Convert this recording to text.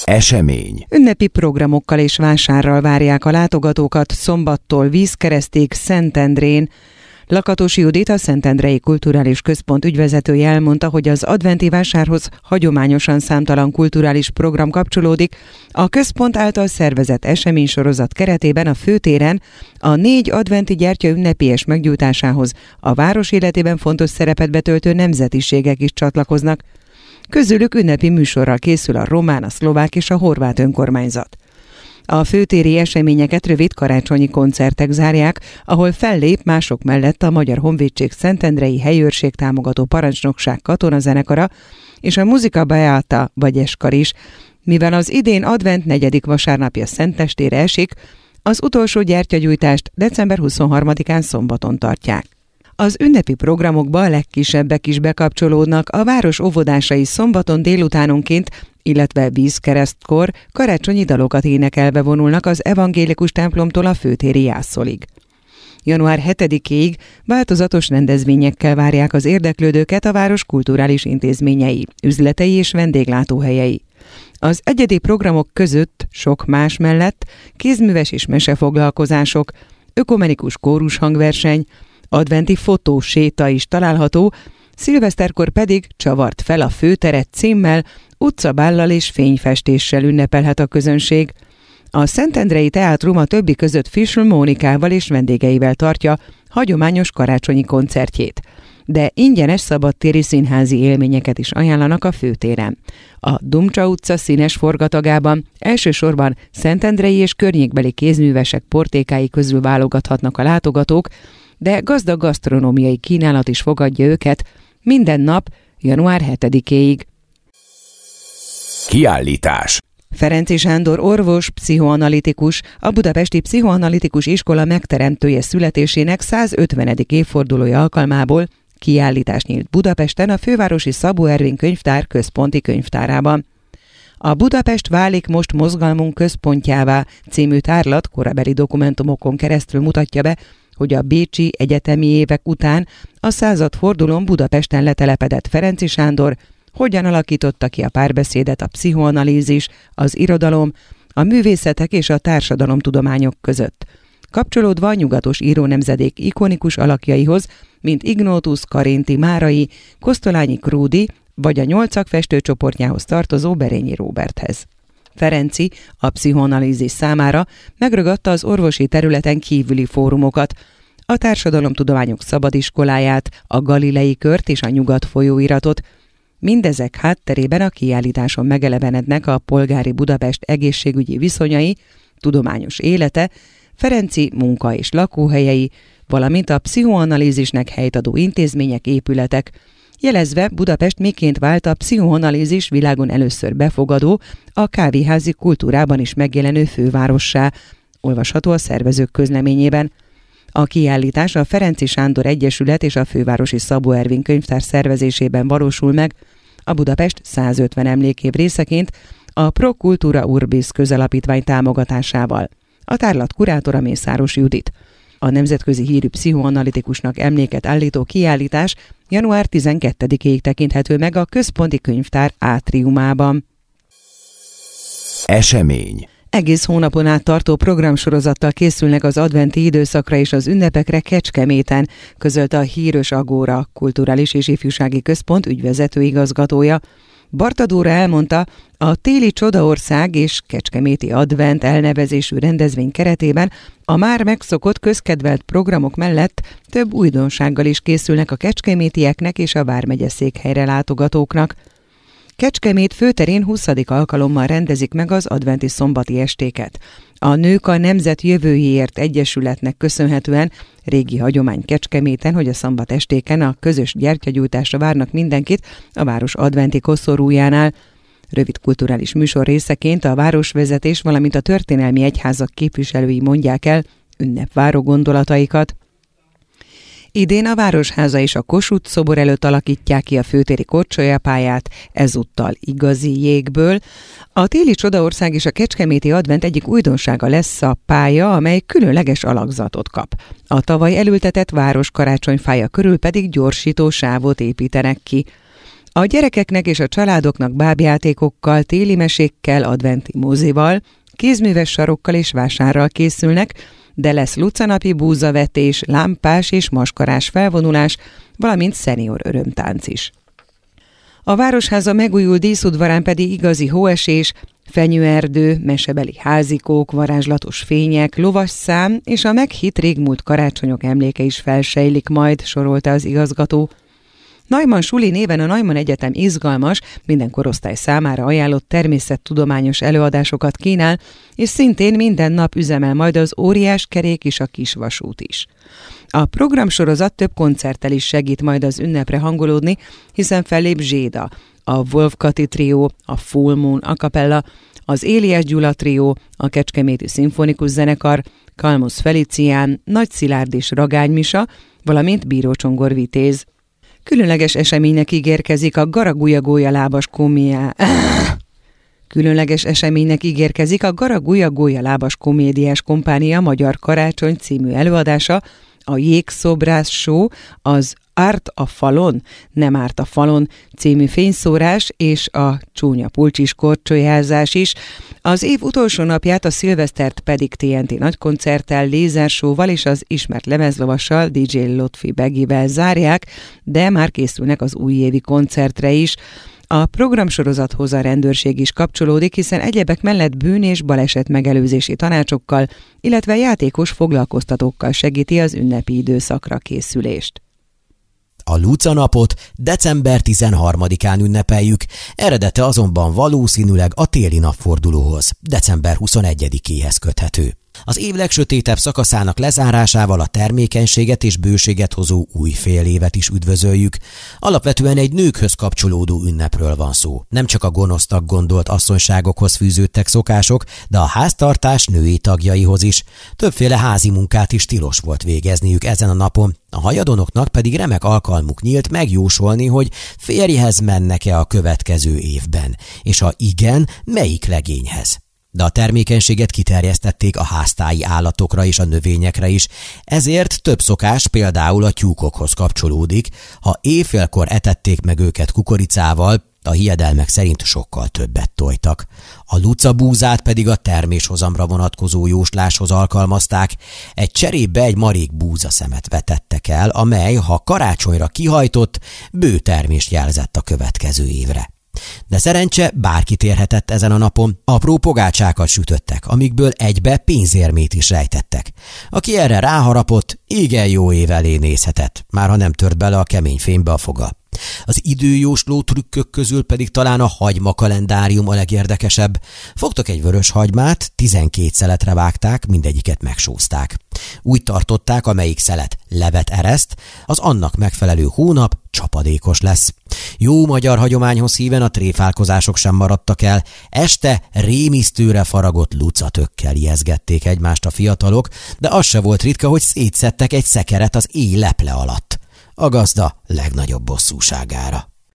Esemény. Ünnepi programokkal és vásárral várják a látogatókat szombattól Vízkeresztig Szentendrén. Lakatos Judit, a Szentendrei Kulturális Központ ügyvezetője elmondta, hogy az adventi vásárhoz hagyományosan számtalan kulturális program kapcsolódik. A központ által szervezett eseménysorozat keretében a főtéren a 4 adventi gyertya ünnepélyes meggyújtásához a város életében fontos szerepet betöltő nemzetiségek is csatlakoznak. Közülük ünnepi műsorral készül a román, a szlovák és a horvát önkormányzat. A főtéri eseményeket rövid karácsonyi koncertek zárják, ahol fellép mások mellett a Magyar Honvédség Szentendrei Helyőrség Támogató Parancsnokság katonazenekara és a Muzika Beata Vagyeskar is. Mivel az idén advent 4. vasárnapja szentestére esik, az utolsó gyertyagyújtást december 23-án szombaton tartják. Az ünnepi programokba a legkisebbek is bekapcsolódnak, a város óvodásai szombaton délutánonként, illetve vízkeresztkor karácsonyi dalokat énekelve vonulnak az evangélikus templomtól a főtéri jászolig. Január 7-ig változatos rendezvényekkel várják az érdeklődőket a város kulturális intézményei, üzletei és vendéglátóhelyei. Az egyedi programok között sok más mellett kézműves és mesefoglalkozások, ökumenikus kórushangverseny, adventi fotóséta is található, szilveszterkor pedig Csavart fel a főteret címmel, utcabállal és fényfestéssel ünnepelhet a közönség. A Szentendrei Teátrum a többi között Fischl Mónikával és vendégeivel tartja hagyományos karácsonyi koncertjét. De ingyenes szabadtéri színházi élményeket is ajánlanak a főtéren. A Dumcsa utca színes forgatagában elsősorban szentendrei és környékbeli kézművesek portékái közül válogathatnak a látogatók, de gazdag gasztronómiai kínálat is fogadja őket minden nap január 7-ig. Kiállítás. Ferenczy Sándor orvos, pszichoanalitikus, a Budapesti Pszichoanalitikus Iskola megteremtője születésének 150. évfordulója alkalmából kiállítás nyílt Budapesten a fővárosi Szabó Ervin könyvtár központi könyvtárában. A Budapest válik most mozgalmunk központjává című tárlat korabeli dokumentumokon keresztül mutatja be, hogy a bécsi egyetemi évek után a századfordulón Budapesten letelepedett Ferenczy Sándor hogyan alakította ki a párbeszédet a pszichoanalízis, az irodalom, a művészetek és a társadalomtudományok között, kapcsolódva a nyugatos írónemzedék ikonikus alakjaihoz, mint Ignótusz, Karinti, Márai, Kosztolányi Krúdy vagy a Nyolcak festőcsoportjához tartozó Berényi Róberthez. Ferenczy a pszichoanalízis számára megragadta az orvosi területen kívüli fórumokat, a Társadalomtudományok Szabadiskoláját, a Galilei Kört és a Nyugat folyóiratot. Mindezek hátterében a kiállításon megelevenednek a polgári Budapest egészségügyi viszonyai, tudományos élete, Ferenczy munka- és lakóhelyei, valamint a pszichoanalízisnek helyt adó intézmények, épületek, jelezve Budapest miként vált a pszichoanalízis világon először befogadó, a kávéházi kultúrában is megjelenő fővárossá, olvasható a szervezők közleményében. A kiállítás a Ferenczy Sándor Egyesület és a fővárosi Szabó Ervin könyvtár szervezésében valósul meg, a Budapest 150 emlékév részeként a Pro Cultura Urbis közalapítvány támogatásával. A tárlat kurátora Mészáros Judit. A nemzetközi hírű pszichoanalitikusnak emléket állító kiállítás január 12-ig tekinthető meg a központi könyvtár átriumában. Esemény. Egész hónapon át tartó programsorozattal készülnek az adventi időszakra és az ünnepekre Kecskeméten, közölte a Hírös Agóra Kulturális és Ifjúsági Központ ügyvezető igazgatója. Barta Dóra elmondta, a téli Csodaország és Kecskeméti Advent elnevezésű rendezvény keretében a már megszokott közkedvelt programok mellett több újdonsággal is készülnek a kecskemétieknek és a vármegye székhelyre látogatóknak. Kecskemét főterén 20. alkalommal rendezik meg az adventi szombati estéket. A Nők a Nemzet Jövőjéért Egyesületnek köszönhetően régi hagyomány Kecskeméten, hogy a szombat estéken a közös gyertyagyújtásra várnak mindenkit a város adventi koszorújánál. Rövid kulturális műsor részeként a városvezetés, valamint a történelmi egyházak képviselői mondják el ünnepváró gondolataikat. Idén a Városháza és a Kossuth szobor előtt alakítják ki a főtéri korcsolyapályát, ezúttal igazi jégből. A téli Csodaország és a Kecskeméti Advent egyik újdonsága lesz a pálya, amely különleges alakzatot kap. A tavaly elültetett város karácsonyfája körül pedig gyorsító sávot építenek ki. A gyerekeknek és a családoknak bábjátékokkal, téli mesékkel, adventi mozival, kézműves sarokkal és vásárral készülnek, de lesz lucanapi búzavetés, lámpás és maskarás felvonulás, valamint szenior örömtánc is. A Városháza megújult díszudvarán pedig igazi hóesés, fenyőerdő, mesebeli házikók, varázslatos fények, lovasszám és a meghitt régmúlt karácsonyok emléke is felsejlik majd, sorolta az igazgató. Neumann Suli néven a Neumann Egyetem izgalmas, minden korosztály számára ajánlott természettudományos előadásokat kínál, és szintén minden nap üzemel majd az óriás kerék és a kis vasút is. A programsorozat több koncerttel is segít majd az ünnepre hangolódni, hiszen fellép Zséda, a Wolf-Kati Trio, a Full Moon a cappella, az Éliás Gyula Trio, a Kecskeméti Szimfonikus Zenekar, Kalmusz Felicián, Nagy Szilárd és Ragány Misa, valamint Bíró Csongor Vitéz. Különleges eseménynek ígérkezik a Garagulja lábas komédiás kompánia Magyar Karácsony című előadása, a Jégszobrász Show, az Árt a falon, nem árt a falon című fényszórás és a Csúnya Pulcsis korcsolyázás is. Az év utolsó napját, a szilvesztert pedig TNT nagykoncerttel, lézersóval és az ismert lemezlovassal, DJ Lotfi Begivel zárják, de már készülnek az újévi koncertre is. A programsorozathoz a rendőrség is kapcsolódik, hiszen egyebek mellett bűn- és baleset megelőzési tanácsokkal, illetve játékos foglalkoztatókkal segíti az ünnepi időszakra készülést. A Luca-napot december 13-án ünnepeljük, eredete azonban valószínűleg a téli napfordulóhoz, december 21-éhez köthető. Az év legsötétebb szakaszának lezárásával a termékenységet és bőséget hozó új fél évet is üdvözöljük. Alapvetően egy nőkhöz kapcsolódó ünnepről van szó. Nem csak a gonosznak gondolt asszonyságokhoz fűződtek szokások, de a háztartás női tagjaihoz is. Többféle házi munkát is tilos volt végezniük ezen a napon. A hajadonoknak pedig remek alkalmuk nyílt megjósolni, hogy férjhez mennek-e a következő évben, és ha igen, melyik legényhez. De a termékenységet kiterjesztették a háztáji állatokra és a növényekre is, ezért több szokás például a tyúkokhoz kapcsolódik. Ha éjfélkor etették meg őket kukoricával, a hiedelmek szerint sokkal többet tojtak. A lucabúzát pedig a terméshozamra vonatkozó jósláshoz alkalmazták. Egy cserébe egy marék búzaszemet vetettek el, amely, ha karácsonyra kihajtott, bő termést jelzett a következő évre. De szerencse bárki térhetett ezen a napon. Apró pogácsákat sütöttek, amikből egybe pénzérmét is rejtettek. Aki erre ráharapott, igen jó év elé nézhetett, már ha nem tört bele a kemény fénybe a foga. Az időjósló trükkök közül pedig talán a hagyma kalendárium a legérdekesebb. Fogtak egy vörös hagymát, 12 szeletre vágták, mindegyiket megsózták. Úgy tartották, amelyik szelet levet ereszt, az annak megfelelő hónap csapadékos lesz. Jó magyar hagyományhoz híven a tréfálkozások sem maradtak el. Este rémisztőre faragott lucatökkel ijeszgették egymást a fiatalok, de az se volt ritka, hogy szétszedtek egy szekeret az éj leple alatt. A gazda legnagyobb bosszúságára.